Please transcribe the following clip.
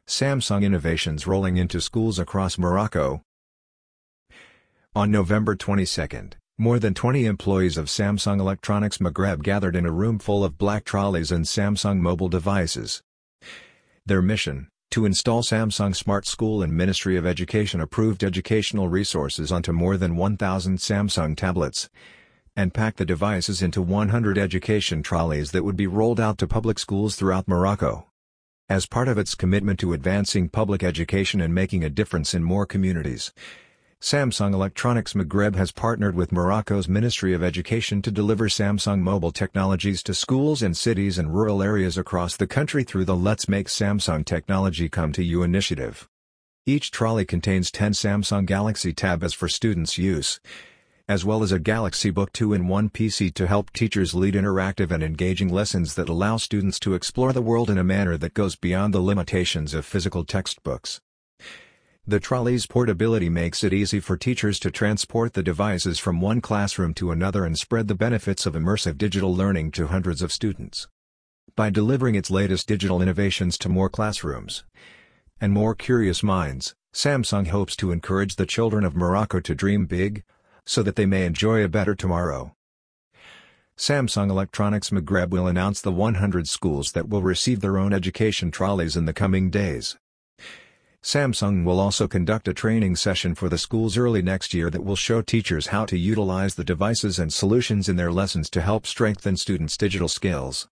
Samsung innovations rolling into schools across Morocco. On November 22, more than 20 employees of Samsung Electronics Maghreb gathered in a room full of black trolleys and Samsung mobile devices. Their mission: to install Samsung Smart School and Ministry of Education approved educational resources onto more than 1,000 Samsung tablets, and pack the devices into 100 education trolleys that would be rolled out to public schools throughout Morocco. As part of its commitment to advancing public education and making a difference in more communities, Samsung Electronics Maghreb has partnered with Morocco's Ministry of Education to deliver Samsung mobile technologies to schools and cities and rural areas across the country through the Let's Make Samsung Technology Come to You initiative. Each trolley contains 10 Samsung Galaxy Tabs for students' use, as well as a Galaxy Book 2-in-1 PC to help teachers lead interactive and engaging lessons that allow students to explore the world in a manner that goes beyond the limitations of physical textbooks. The trolley's portability makes it easy for teachers to transport the devices from one classroom to another and spread the benefits of immersive digital learning to hundreds of students. By delivering its latest digital innovations to more classrooms and more curious minds, Samsung hopes to encourage the children of Morocco to dream big, so that they may enjoy a better tomorrow. Samsung Electronics Maghreb will announce the 100 schools that will receive their own education trolleys in the coming days. Samsung will also conduct a training session for the schools early next year that will show teachers how to utilize the devices and solutions in their lessons to help strengthen students' digital skills.